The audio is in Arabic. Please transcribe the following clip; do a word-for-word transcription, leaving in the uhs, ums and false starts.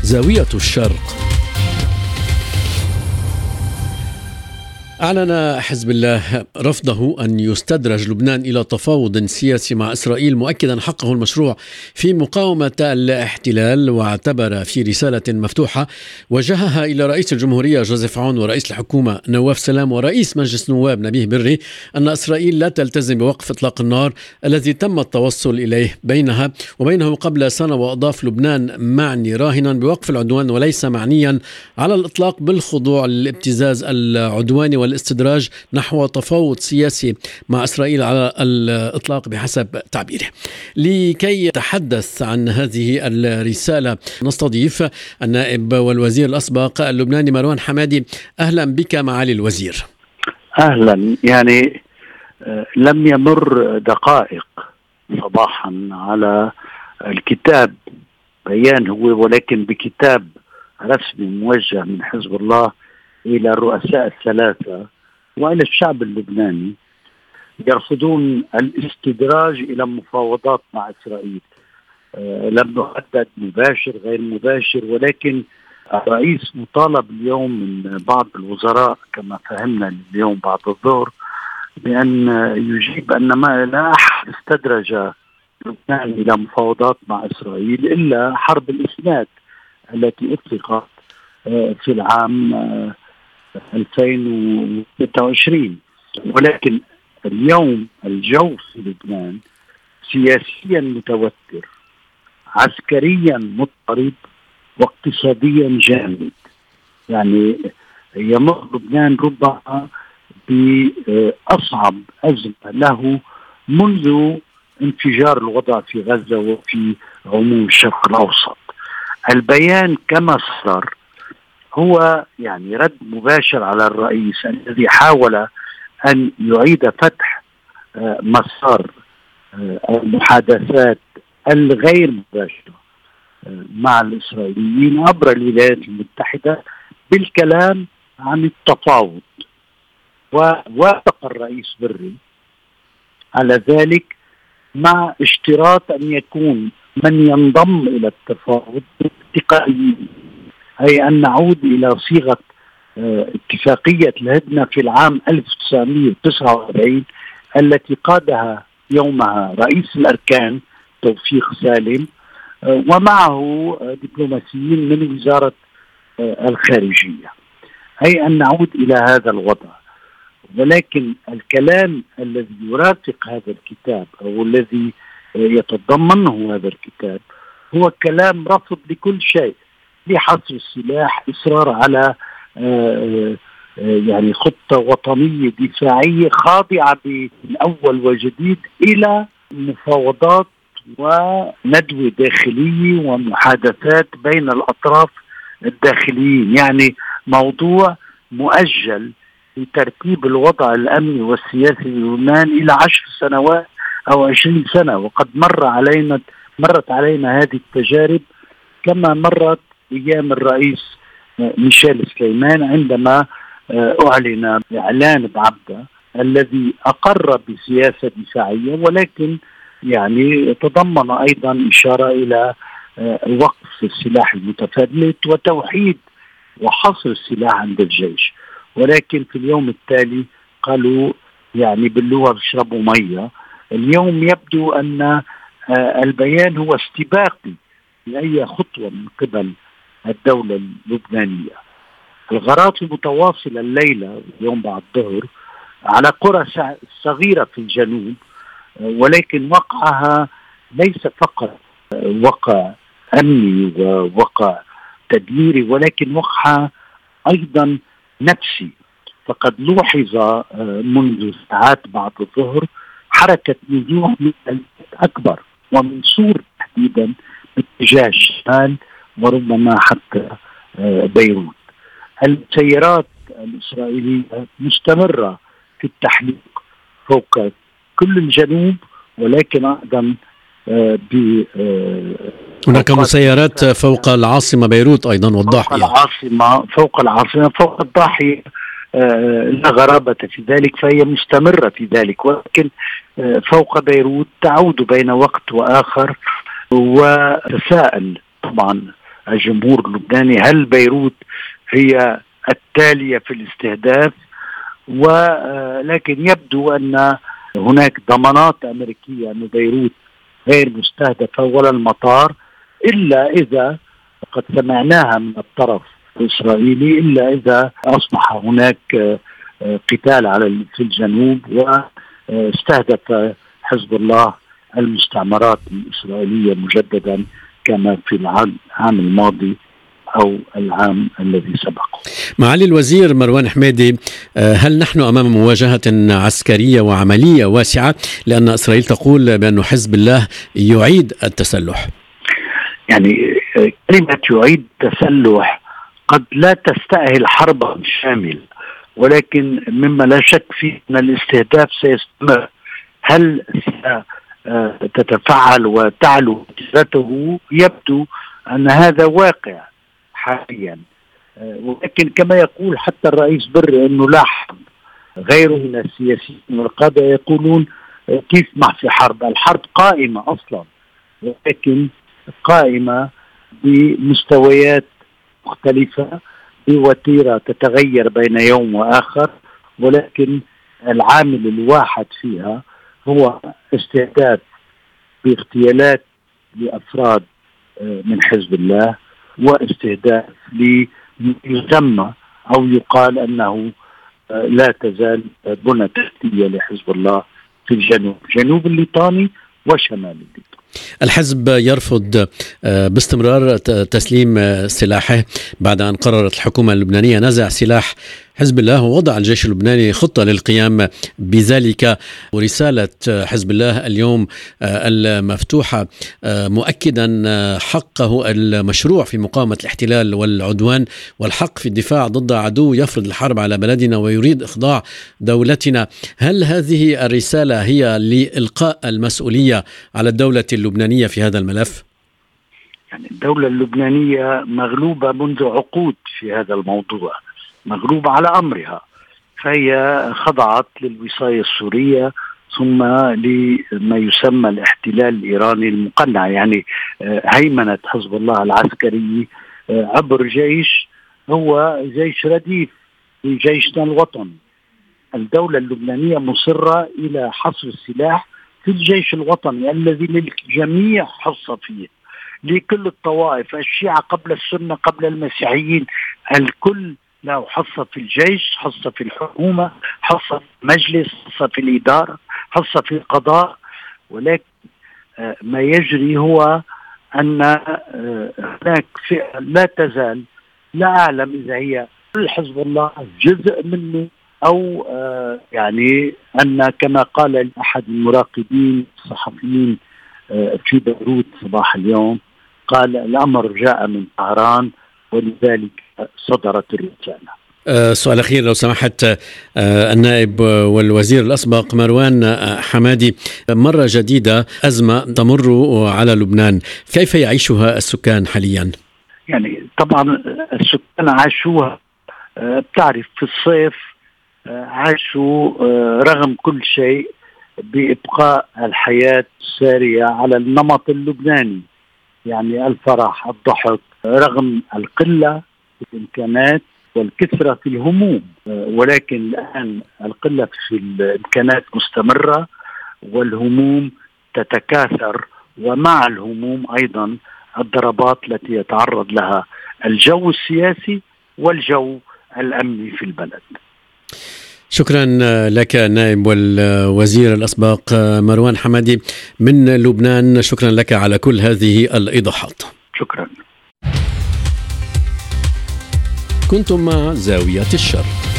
زاوية الشرق. أعلن حزب الله رفضه أن يستدرج لبنان إلى تفاوض سياسي مع إسرائيل، مؤكدا حقه المشروع في مقاومة الاحتلال، واعتبر في رسالة مفتوحة وجهها إلى رئيس الجمهورية جوزيف عون ورئيس الحكومة نواف سلام ورئيس مجلس نواب نبيه بري أن إسرائيل لا تلتزم بوقف إطلاق النار الذي تم التوصل إليه بينها وبينه قبل سنة، وأضاف لبنان معني راهنا بوقف العدوان وليس معنيا على الإطلاق بالخضوع للابتزاز العدواني والاستدراج نحو تفاوض سياسي مع إسرائيل على الإطلاق بحسب تعبيره. لكي يتحدث عن هذه الرسالة نستضيف النائب والوزير الأسبق اللبناني مروان حمادي. أهلا بك معالي الوزير. أهلا. يعني لم يمر دقائق صباحا على الكتاب بيان هو ولكن بكتاب رسمي موجه من حزب الله إلى الرؤساء الثلاثة وإلى الشعب اللبناني يرفضون الاستدراج إلى مفاوضات مع إسرائيل. أه لم نحدد مباشر غير مباشر، ولكن الرئيس مطالب اليوم من بعض الوزراء كما فهمنا اليوم بعد الظهر بأن يجيب أن ما لا أحد استدرج لبنان إلى مفاوضات مع إسرائيل إلا حرب الإسناد التي أطلقت في العام ألفين وستة وعشرين. ولكن اليوم الجو في لبنان سياسيا متوتر، عسكريا مضطرب، واقتصاديا جامد. يعني يمر لبنان ربما بأصعب أزمة له منذ انفجار الوضع في غزة وفي عموم الشرق الأوسط. البيان كما صدر هو يعني رد مباشر على الرئيس الذي حاول أن يعيد فتح مسار المحادثات الغير مباشرة مع الإسرائيليين عبر الولايات المتحدة بالكلام عن التفاوض، ووافق الرئيس بري على ذلك مع اشتراط أن يكون من ينضم إلى التفاوض انتقاليين، أي أن نعود إلى صيغة اه اتفاقية الهدنة في العام ألف وتسعمائة وتسعة وأربعين التي قادها يومها رئيس الأركان توفيق سالم اه ومعه اه دبلوماسيين من وزارة اه الخارجية، أي أن نعود إلى هذا الوضع. ولكن الكلام الذي يرافق هذا الكتاب أو الذي يتضمنه هذا الكتاب هو كلام رفض لكل شيء، لحصر السلاح، إصرار على يعني خطة وطنية دفاعية خاضعة بالأول وجديد إلى مفاوضات وندوة داخلية ومحادثات بين الأطراف الداخليين. يعني موضوع مؤجل لترتيب الوضع الأمني والسياسي للبنان إلى عشر سنوات أو عشرين سنة، وقد مر علينا مرت علينا هذه التجارب كما مرت أيام الرئيس ميشيل سليمان عندما أعلن إعلان بعبدة الذي أقر بسياسة دفاعية، ولكن يعني تضمن أيضا إشارة إلى وقف السلاح المتفلت وتوحيد وحصر السلاح عند الجيش. ولكن في اليوم التالي قالوا يعني باللغة بيشربوا مية. اليوم يبدو أن البيان هو استباقي لأي خطوة من قبل الدولة اللبنانية. الغارات المتواصلة الليلة اليوم بعد الظهر على قرى صغيرة في الجنوب، ولكن وقعها ليس فقط وقع أمني ووقع تدميري، ولكن وقعها أيضا نفسي. فقد لوحظ منذ ساعات بعد الظهر حركة نزوح من أكبر ومن سور تحديدا باتجاه الشمال وربما حتى بيروت. السيارات الإسرائيلية مستمرة في التحليق فوق كل الجنوب، ولكن أيضا ب هناك مسيرات فوق العاصمة بيروت أيضا والضاحية. فوق العاصمة فوق العاصمة فوق الضاحية لا غرابة في ذلك، فهي مستمرة في ذلك. ولكن فوق بيروت تعود بين وقت وآخر، وتساءل طبعا الجمهور اللبناني هل بيروت هي التالية في الاستهداف، ولكن يبدو أن هناك ضمانات أمريكية أن بيروت غير مستهدفة ولا المطار، إلا إذا قد سمعناها من الطرف الإسرائيلي إلا إذا أصبح هناك قتال على في الجنوب واستهدف حزب الله المستعمرات الإسرائيلية مجددا كما في العام الماضي أو العام الذي سبقه. معالي الوزير مروان حميدي، هل نحن أمام مواجهة عسكرية وعملية واسعة؟ لأن إسرائيل تقول بأن حزب الله يعيد التسلح. يعني كلمة يعيد التسلح قد لا تستأهل حربا شاملة، ولكن مما لا شك فيه أن الاستهداف سيستمر. هل ستتفعل وتعلو كثرته؟ يبدو أن هذا واقع حاليا، ولكن كما يقول حتى الرئيس بري أنه لا حرب. غيره من السياسيين والقادة يقولون كيف ما في حرب؟ الحرب قائمة أصلا، ولكن قائمة بمستويات مختلفة بوتيرة تتغير بين يوم وآخر، ولكن العامل الواحد فيها هو استهداف باغتيالات لأفراد من حزب الله واستهداف ليسمى أو يقال أنه لا تزال بنى تحتية لحزب الله في الجنوب، جنوب الليطاني وشمال الليطاني. الحزب يرفض باستمرار تسليم سلاحه بعد أن قررت الحكومة اللبنانية نزع سلاح حزب الله، ووضع الجيش اللبناني خطة للقيام بذلك. ورسالة حزب الله اليوم المفتوحة مؤكدا حقه المشروع في مقاومة الاحتلال والعدوان والحق في الدفاع ضد عدو يفرض الحرب على بلدنا ويريد إخضاع دولتنا. هل هذه الرسالة هي لإلقاء المسؤولية على الدولة اللبنانية في هذا الملف؟ يعني الدولة اللبنانية مغلوبة منذ عقود في هذا الموضوع، مغلوبة على أمرها، فهي خضعت للوصاية السورية ثم لما يسمى الاحتلال الإيراني المقنع. يعني هيمنة حزب الله العسكري عبر جيش هو جيش رديف لجيشنا الوطني. الدولة اللبنانية مصرة إلى حصر السلاح في الجيش الوطني الذي للجميع حصة فيه، لكل الطوائف، الشيعة قبل السنة قبل المسيحيين، الكل له حصة في الجيش، حصة في الحكومة، حصة في المجلس، حصة في الإدارة، حصة في القضاء. ولكن ما يجري هو أن هناك فئة لا تزال، لا أعلم إذا هي كل حزب الله جزء منه أو يعني أن كما قال أحد المراقبين الصحفيين في بيروت صباح اليوم، قال الأمر جاء من طهران ولذلك صدرت الرسالة. أه سؤال أخير لو سمحت، أه النائب والوزير الأسبق مروان حمادي، مرة جديدة أزمة تمر على لبنان، كيف يعيشها السكان حاليا؟ يعني طبعا السكان عاشوها، أه بتعرف في الصيف أه عاشوا أه رغم كل شيء بإبقاء الحياة السارية على النمط اللبناني، يعني الفرح، الضحك، رغم القلة في الإمكانات والكثرة في الهموم. ولكن الآن القلة في الإمكانات مستمرة والهموم تتكاثر، ومع الهموم أيضا الضربات التي يتعرض لها الجو السياسي والجو الأمني في البلد. شكرا لك النائب والوزير الأسبق مروان حمادي من لبنان، شكرا لك على كل هذه الإيضاحات. شكرا. كنتم مع زاوية الشرق.